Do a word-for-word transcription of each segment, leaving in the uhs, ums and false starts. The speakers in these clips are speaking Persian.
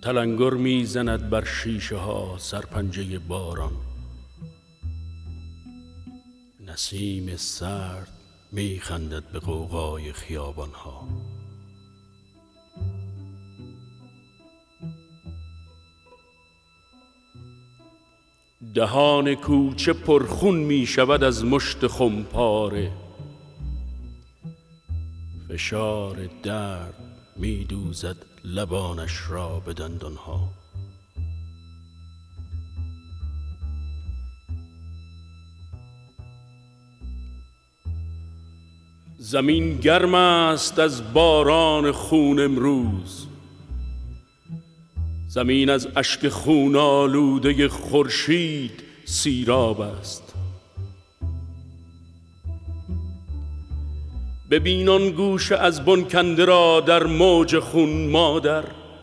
تلنگر میزند بر شیشه ها سرپنجه باران. نسیم سرد میخندد به غوغای خیابان ها. دهان کوچه پرخون می شود از مشت خمپاره. فشار درد می دوزد لبانش را به دندانها. زمین گرم است از باران خون امروز. زمین از اشک خون آلوده خورشید سیراب است. ببین آن گوشه از بن کنده را در موج خون مادر،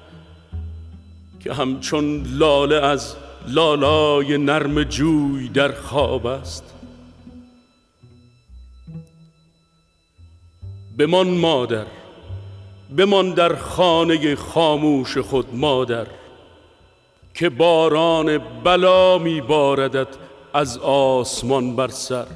که همچون لاله از لالای نرم جوی در خواب است. بمان مادر، بمان در خانه خاموش خود مادر، که باران بلا می باردد از آسمان بر سر.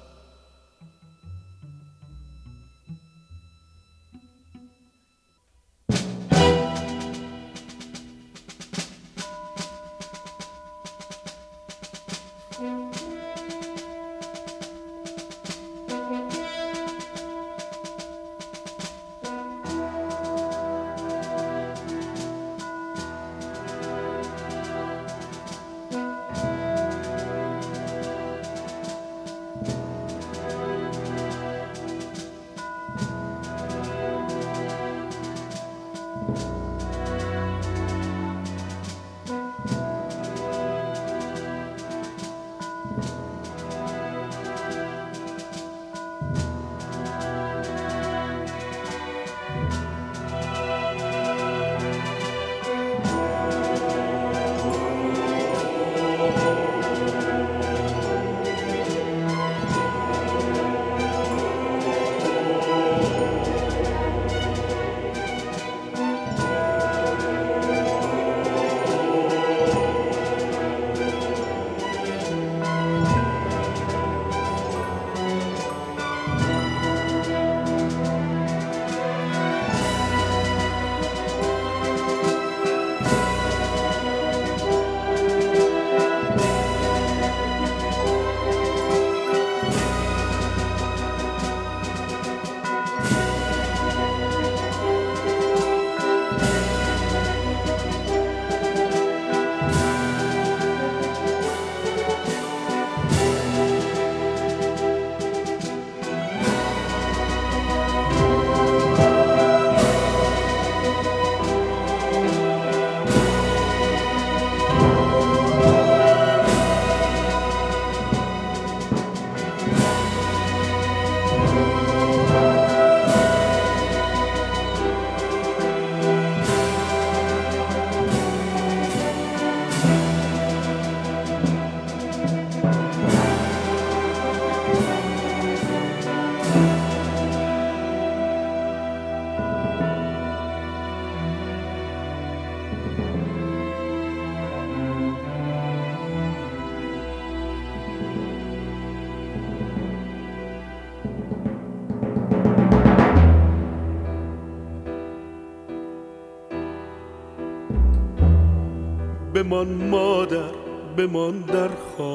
بمان مادر، بمان در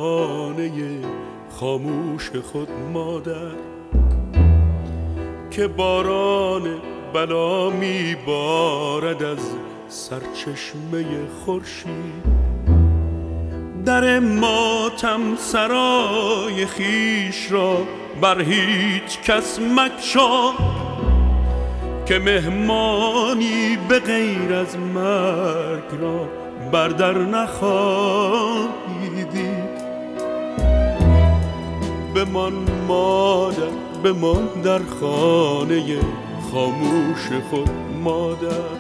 خانه خاموش خود مادر، که باران بلا می بارد از سرچشمه خورشید. در ماتم سرای خیش را بر هیچ کس مگشا، که مهمانی به غیر از مرگ را بر در نخواهی دید. بمان مادر، بمان در خانه خاموش خود مادر.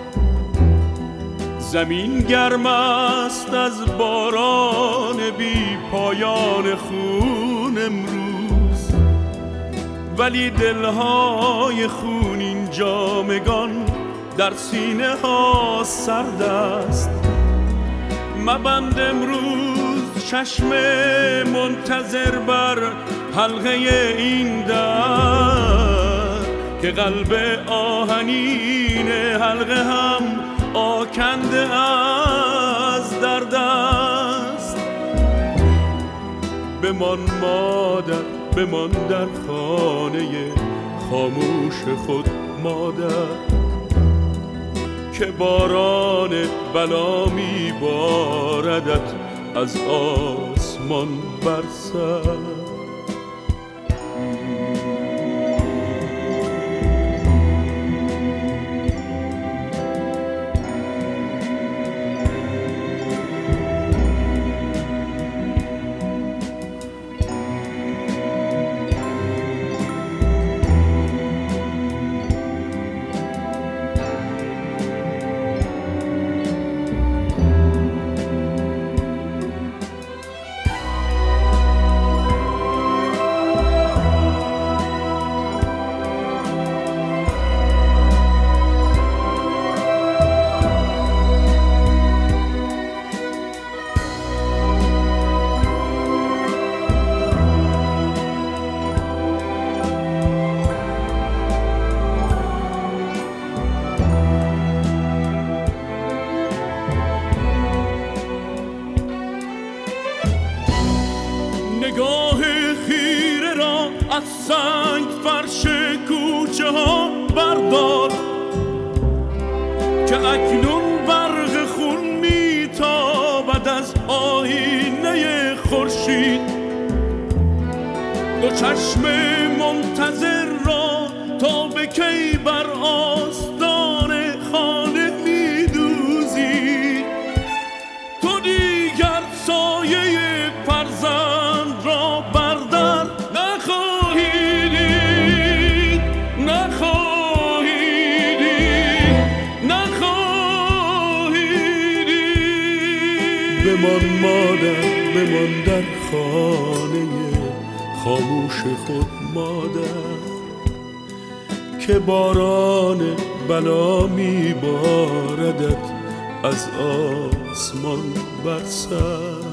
زمین گرم است از باران بی پایان خون امروز، ولی دلهای خونین جامگان در سینه ها سرد است. مبند امروز چشم منتظر بر حلقه این در، که قلب آهنین حلقه هم آکنده از درد است. بمان مادر، بمان در خانه خاموش خود مادر، که باران بلا می باردت از آسمان بر سر. نگاه خیره را از سنگ فرش کوچه ها بردار، که اکنون برق خون میتابد از آینه خورشید. دو چشم منتظر را تا به کی بر آستان خانه میدوزی. تو دیگر سایه فرزند را بردر نخواهی دید، نخواهی دید، نخواهی دید. بمان مادر، بمان در خانه خاموش خود مادر، که باران بلا می باردت از آسمان بر سر.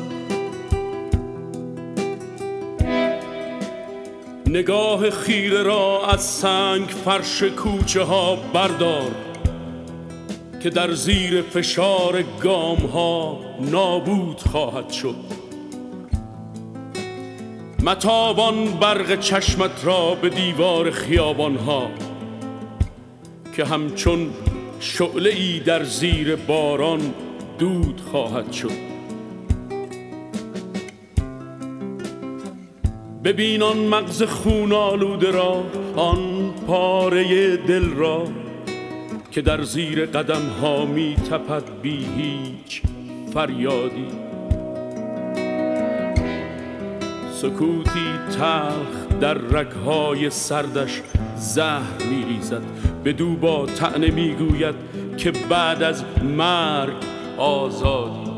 نگاه خیره را از سنگ فرش کوچه ها بردار، که در زیر فشار گام ها نابود خواهد شد. متابان برق چشمت را به دیوار خیابان ها، که همچون شعله ای در زیر باران دود خواهد شد. ببین آن مغز خون آلوده را، آن پاره دل را، که در زیر قدم ها می تپد بی هیچ فریادی. سکوتی تلخ در رگهای سردش زهر می ریزد، بدو با طعنه می گوید که بعد از مرگ آزادی.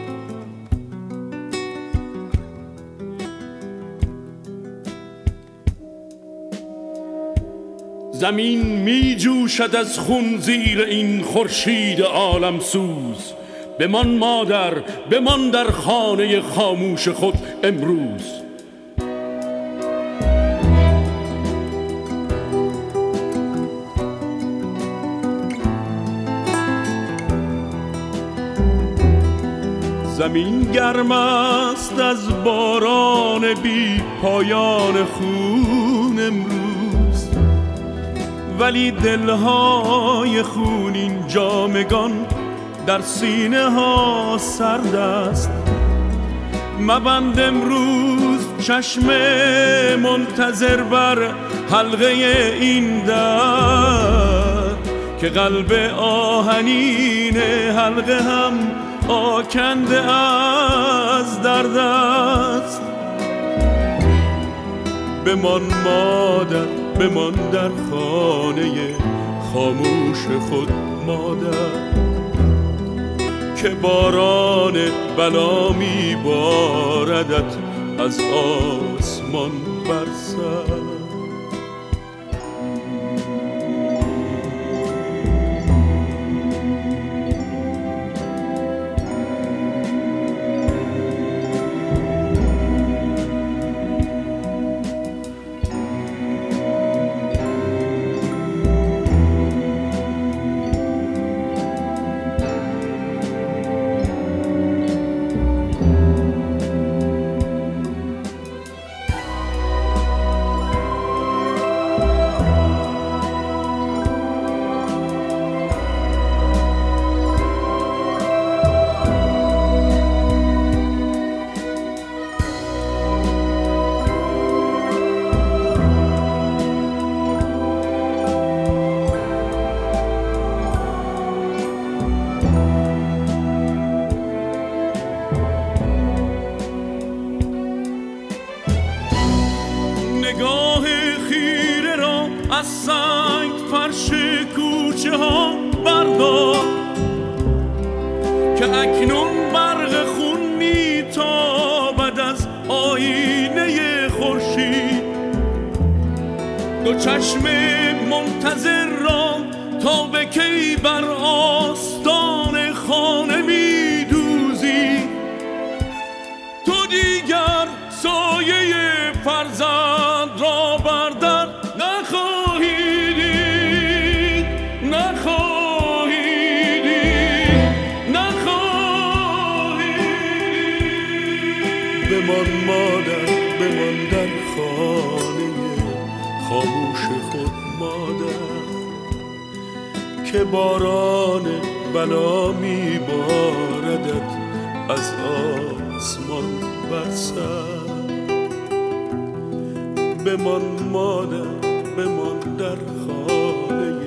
زمین می جوشد از خون زیر این خورشید عالم سوز. بمان مادر، بمان در خانه خاموش خود امروز. زمین گرم است از باران بی پایان خون امروز، ولی دلهای خونین جامگان در سینه ها سرد است. مبند امروز چشم منتظر بر حلقه این در، که قلب آهنین حلقه هم آکنده از درد است. بمان مادر، بمان در خانه خاموش خود مادر، که باران بلا می باردت از آسمان بر سر. از سنگ فرش کوچه ها بردار که اکنون برق خون میتابد از آینه خورشید. دو چشم منتظر را تا به کی بر آستان خانه میدوزی. تو دیگر سایه فرزند را بر در نخواهی دید، نخواهی دید، نخواهی دید. بمان مادر، بمان در خانه خاموش خود مادر، که باران بلا میباردت از آسمان بر سر. بمان مادر، بمان در خانه